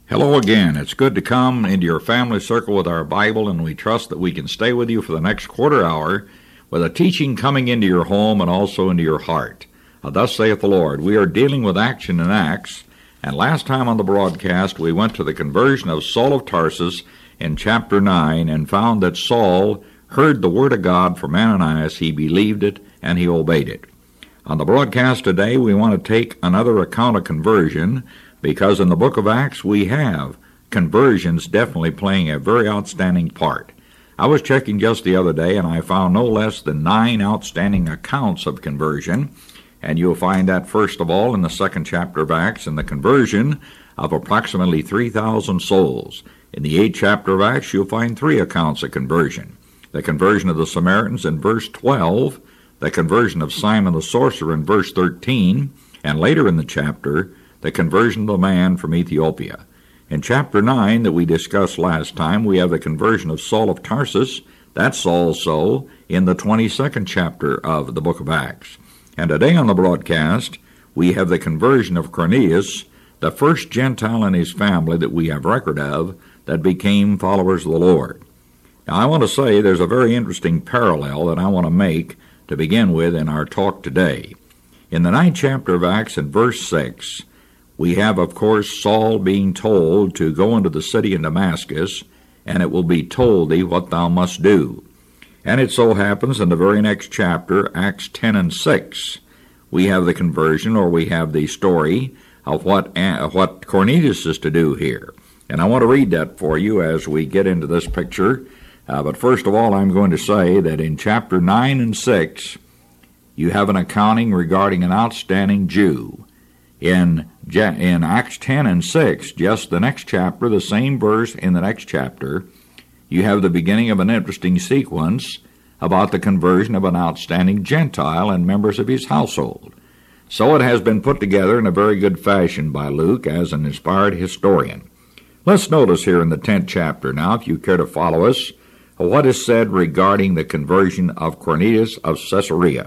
Hello again. It's good to come into your family circle with our Bible, and we trust that we can stay with you for the next quarter hour with a teaching coming into your home and also into your heart. Thus saith the Lord. We are dealing with action in Acts, and last time on the broadcast we went to the conversion of Saul of Tarsus in chapter 9 and found that Saul heard the word of God from Ananias, he believed it, and he obeyed it. On the broadcast today we want to take another account of conversion, because in the book of Acts we have conversions definitely playing a very outstanding part. I was checking just the other day and I found no less than 9 outstanding accounts of conversion, and you'll find that first of all in the second chapter of Acts in the conversion of approximately 3,000 souls. In the 8th chapter of Acts you'll find 3 accounts of conversion. The conversion of the Samaritans in verse 12, the conversion of Simon the sorcerer in verse 13, and later in the chapter, the conversion of the man from Ethiopia. In chapter 9 that we discussed last time, we have the conversion of Saul of Tarsus. That's also in the 22nd chapter of the book of Acts. And today on the broadcast, we have the conversion of Cornelius, the first Gentile in his family that we have record of that became followers of the Lord. Now, I want to say there's a very interesting parallel that I want to make to begin with in our talk today. In the 9th chapter of Acts, in verse 6, we have, of course, Saul being told to go into the city of Damascus, and it will be told thee what thou must do. And it so happens in the very next chapter, Acts 10 and 6, we have the conversion, or we have the story of what Cornelius is to do here. And I want to read that for you as we get into this picture. But first of all, I'm going to say that in chapter 9 and 6, you have an accounting regarding an outstanding Jew. In Acts 10 and 6, just the next chapter, the same verse in the next chapter, you have the beginning of an interesting sequence about the conversion of an outstanding Gentile and members of his household. So it has been put together in a very good fashion by Luke as an inspired historian. Let's notice here in the 10th chapter now, if you care to follow us, what is said regarding the conversion of Cornelius of Caesarea.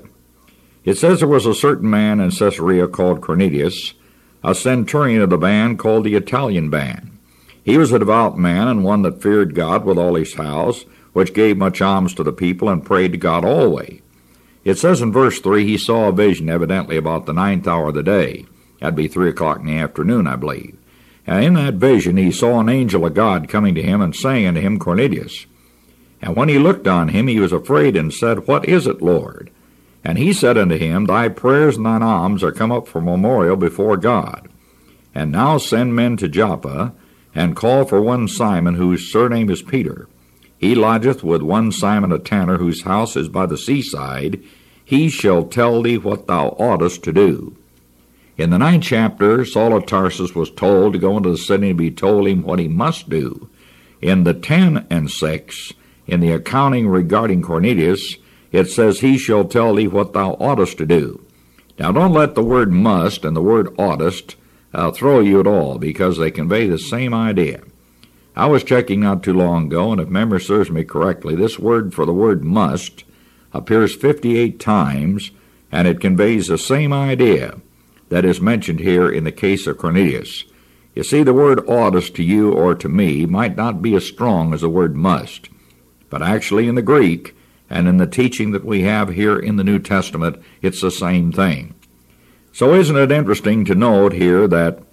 It says there was a certain man in Caesarea called Cornelius, a centurion of the band called the Italian band. He was a devout man and one that feared God with all his house, which gave much alms to the people and prayed to God always. It says in verse 3, he saw a vision evidently about the 9th hour of the day. That'd be 3 o'clock in the afternoon, I believe. And in that vision he saw an angel of God coming to him and saying unto him, Cornelius. And when he looked on him, he was afraid and said, What is it, Lord? And he said unto him, Thy prayers and thine alms are come up for memorial before God. And now send men to Joppa, and call for one Simon, whose surname is Peter. He lodgeth with one Simon a tanner, whose house is by the seaside. He shall tell thee what thou oughtest to do. In the 9th chapter, Saul of Tarsus was told to go into the city and be told him what he must do. In the 10 and 6, in the accounting regarding Cornelius, it says, He shall tell thee what thou oughtest to do. Now, don't let the word must and the word oughtest throw you at all, because they convey the same idea. I was checking not too long ago, and if memory serves me correctly, this word for the word must appears 58 times, and it conveys the same idea that is mentioned here in the case of Cornelius. You see, the word oughtest to you or to me might not be as strong as the word must, but actually in the Greek, and in the teaching that we have here in the New Testament, it's the same thing. So isn't it interesting to note here that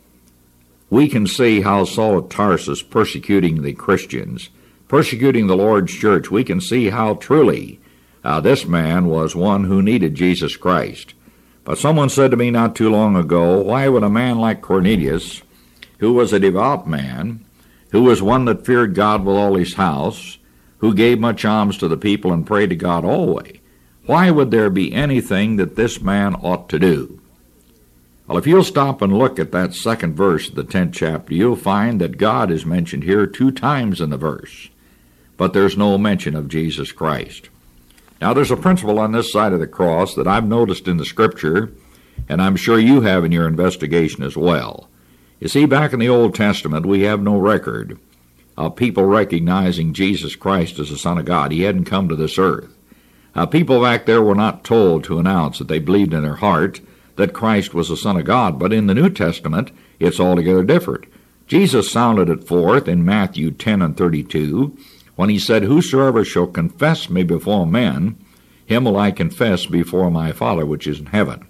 we can see how Saul of Tarsus persecuting the Christians, persecuting the Lord's church, we can see how truly this man was one who needed Jesus Christ. But someone said to me not too long ago, why would a man like Cornelius, who was a devout man, who was one that feared God with all his house, who gave much alms to the people and prayed to God always, why would there be anything that this man ought to do? Well, if you'll stop and look at that second verse of the 10th chapter, you'll find that God is mentioned here 2 times in the verse, but there's no mention of Jesus Christ. Now, there's a principle on this side of the cross that I've noticed in the Scripture, and I'm sure you have in your investigation as well. You see, back in the Old Testament, we have no record of people recognizing Jesus Christ as the Son of God. He hadn't come to this earth. People back there were not told to announce that they believed in their heart that Christ was the Son of God, but in the New Testament, it's altogether different. Jesus sounded it forth in Matthew 10:32, when he said, "Whosoever shall confess me before men, him will I confess before my Father which is in heaven."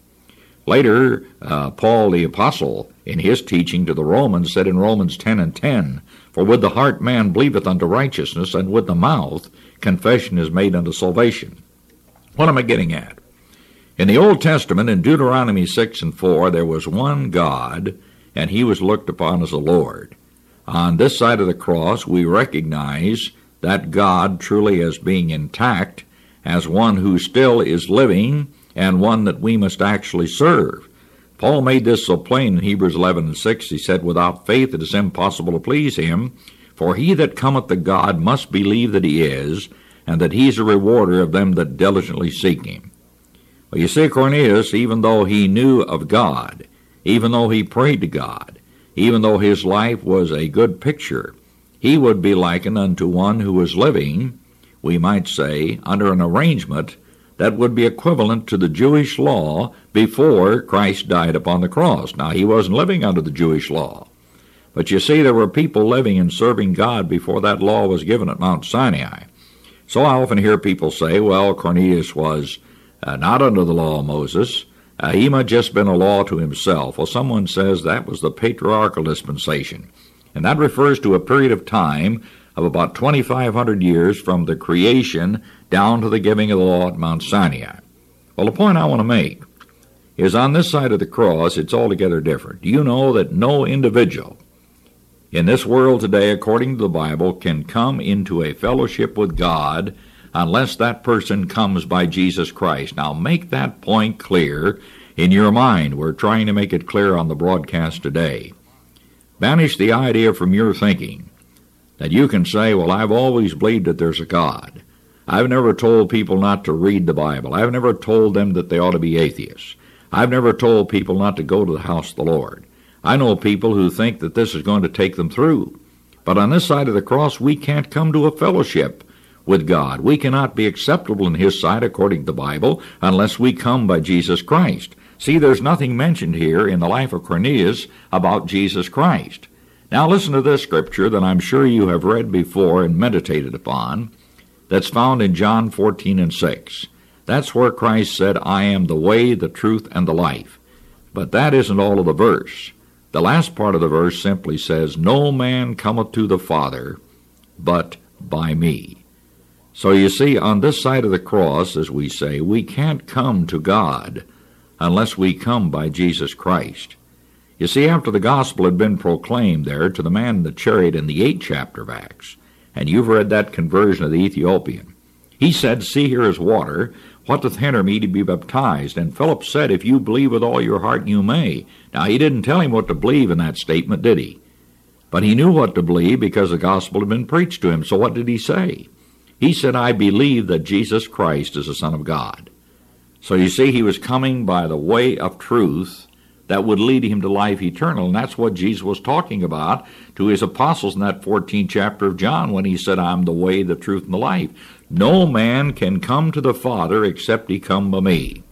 Later, Paul the Apostle, in his teaching to the Romans, said in Romans 10:10, "For with the heart man believeth unto righteousness, and with the mouth confession is made unto salvation." What am I getting at? In the Old Testament, in Deuteronomy 6:4, there was one God, and he was looked upon as the Lord. On this side of the cross, we recognize that God truly as being intact, as one who still is living, and one that we must actually serve. Paul made this so plain in Hebrews 11:6. He said, "Without faith it is impossible to please him, for he that cometh to God must believe that he is, and that he is a rewarder of them that diligently seek him." Well, you see, Cornelius, even though he knew of God, even though he prayed to God, even though his life was a good picture, he would be likened unto one who was living, we might say, under an arrangement that would be equivalent to the Jewish law before Christ died upon the cross. Now, he wasn't living under the Jewish law, but you see, there were people living and serving God before that law was given at Mount Sinai. So I often hear people say, well, Cornelius was not under the law of Moses. He might have just been a law to himself. Well, someone says that was the patriarchal dispensation, and that refers to a period of time of about 2,500 years from the creation down to the giving of the law at Mount Sinai. Well, the point I want to make is on this side of the cross, it's altogether different. Do you know that no individual in this world today, according to the Bible, can come into a fellowship with God unless that person comes by Jesus Christ? Now, make that point clear in your mind. We're trying to make it clear on the broadcast today. Banish the idea from your thinking that you can say, well, I've always believed that there's a God. I've never told people not to read the Bible. I've never told them that they ought to be atheists. I've never told people not to go to the house of the Lord. I know people who think that this is going to take them through. But on this side of the cross, we can't come to a fellowship with God. We cannot be acceptable in his sight according to the Bible unless we come by Jesus Christ. See, there's nothing mentioned here in the life of Cornelius about Jesus Christ. Now listen to this scripture that I'm sure you have read before and meditated upon, that's found in John 14:6. That's where Christ said, "I am the way, the truth, and the life." But that isn't all of the verse. The last part of the verse simply says, "No man cometh to the Father but by me." So you see, on this side of the cross, as we say, we can't come to God unless we come by Jesus Christ. You see, after the gospel had been proclaimed there to the man in the chariot in the 8th chapter of Acts, and you've read that conversion of the Ethiopian, he said, "See, here is water. What doth hinder me to be baptized?" And Philip said, "If you believe with all your heart, you may." Now, he didn't tell him what to believe in that statement, did he? But he knew what to believe because the gospel had been preached to him. So what did he say? He said, "I believe that Jesus Christ is the Son of God." So you see, he was coming by the way of truth that would lead him to life eternal. And that's what Jesus was talking about to his apostles in that 14th chapter of John when he said, "I'm the way, the truth, and the life. No man can come to the Father except he come by me."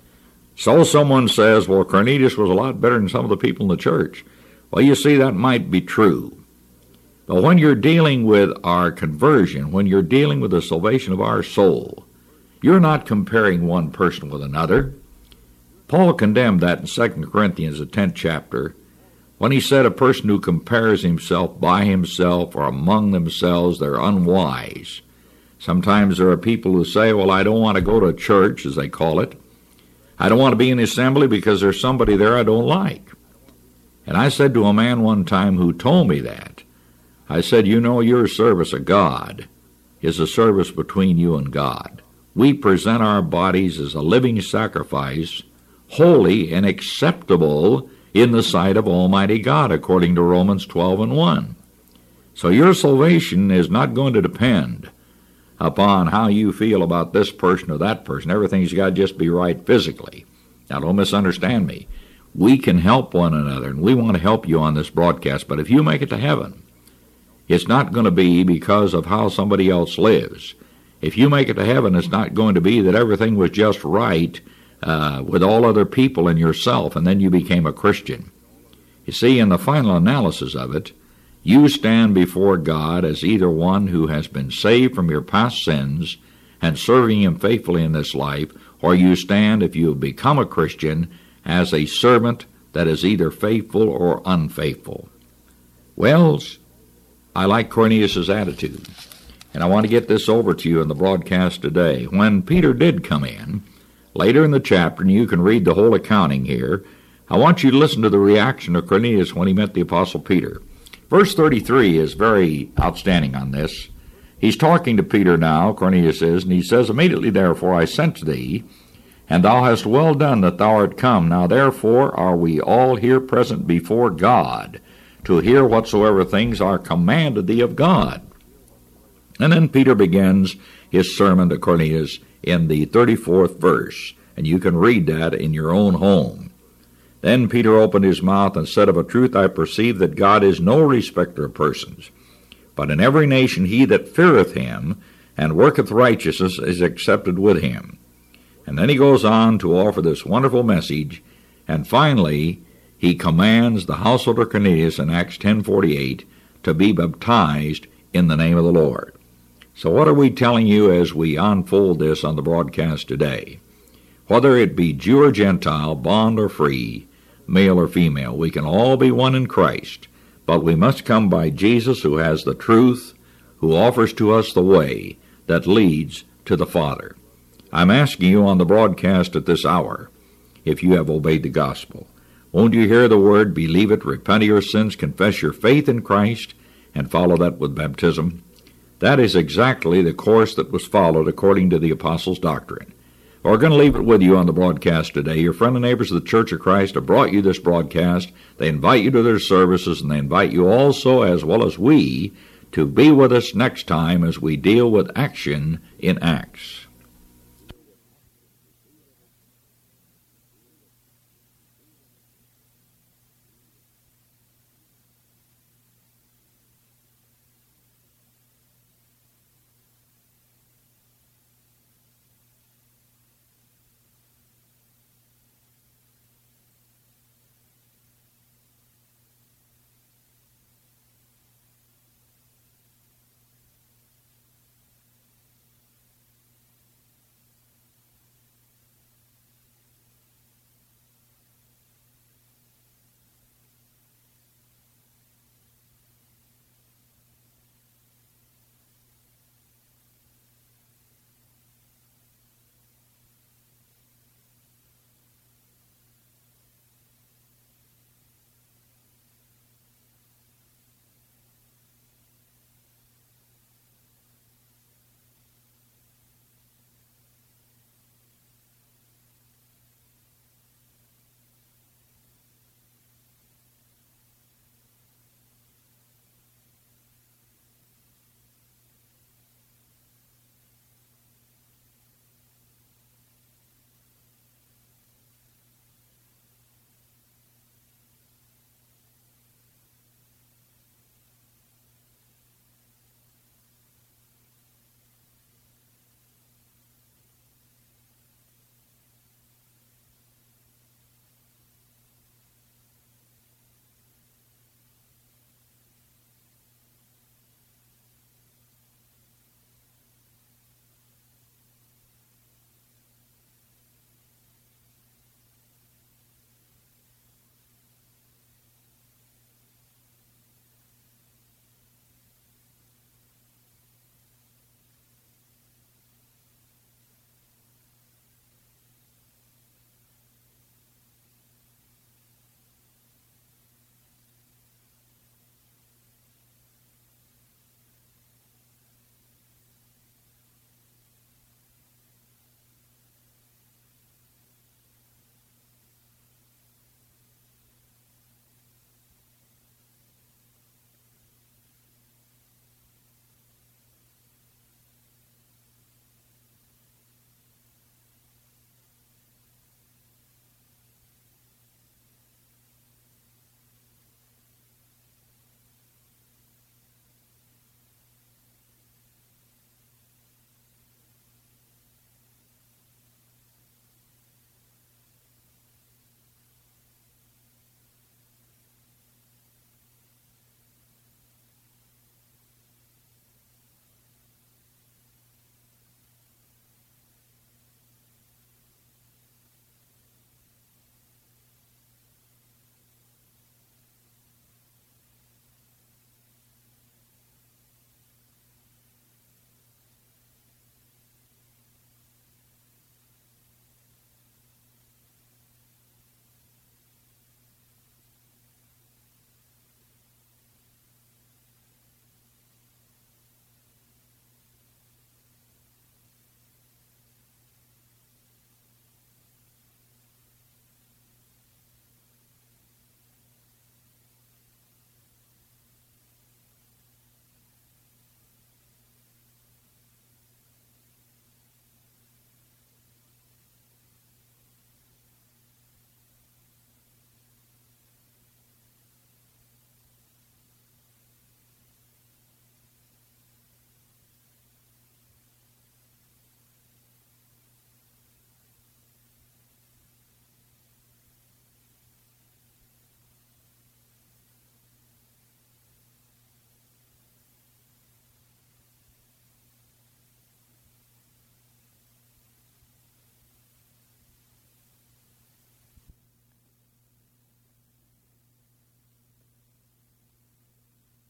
So someone says, well, Cornelius was a lot better than some of the people in the church. Well, you see, that might be true. But when you're dealing with our conversion, when you're dealing with the salvation of our soul, you're not comparing one person with another. Paul condemned that in 2 Corinthians, the 10th chapter, when he said a person who compares himself by himself or among themselves, they're unwise. Sometimes there are people who say, well, I don't want to go to church, as they call it. I don't want to be in the assembly because there's somebody there I don't like. And I said to a man one time who told me that, I said, you know, your service of God is a service between you and God. We present our bodies as a living sacrifice, holy and acceptable in the sight of Almighty God, according to Romans 12:1. So your salvation is not going to depend upon how you feel about this person or that person. Everything's got to just be right physically. Now, don't misunderstand me. We can help one another, and we want to help you on this broadcast, but if you make it to heaven, it's not going to be because of how somebody else lives. If you make it to heaven, it's not going to be that everything was just right with all other people and yourself, and then you became a Christian. You see, in the final analysis of it, you stand before God as either one who has been saved from your past sins and serving Him faithfully in this life, or you stand, if you have become a Christian, as a servant that is either faithful or unfaithful. Well, I like Cornelius' attitude, and I want to get this over to you in the broadcast today. When Peter did come in, later in the chapter, and you can read the whole accounting here, I want you to listen to the reaction of Cornelius when he met the Apostle Peter. Verse 33 is very outstanding on this. He's talking to Peter now, Cornelius is, and he says, "Immediately therefore I sent to thee, and thou hast well done that thou art come. Now therefore are we all here present before God, to hear whatsoever things are commanded thee of God." And then Peter begins his sermon to Cornelius in the 34th verse, and you can read that in your own home. "Then Peter opened his mouth and said, Of a truth I perceive that God is no respecter of persons, but in every nation he that feareth him and worketh righteousness is accepted with him." And then he goes on to offer this wonderful message, and finally he commands the household of Cornelius in Acts 10:48 to be baptized in the name of the Lord. So what are we telling you as we unfold this on the broadcast today? Whether it be Jew or Gentile, bond or free, male or female, we can all be one in Christ, but we must come by Jesus, who has the truth, who offers to us the way that leads to the Father. I'm asking you on the broadcast at this hour, if you have obeyed the gospel, won't you hear the word, believe it, repent of your sins, confess your faith in Christ, and follow that with baptism? That is exactly the course that was followed according to the apostles' doctrine. We're going to leave it with you on the broadcast today. Your friend and neighbors of the Church of Christ have brought you this broadcast. They invite you to their services, and they invite you also, as well as we, to be with us next time as we deal with action in Acts.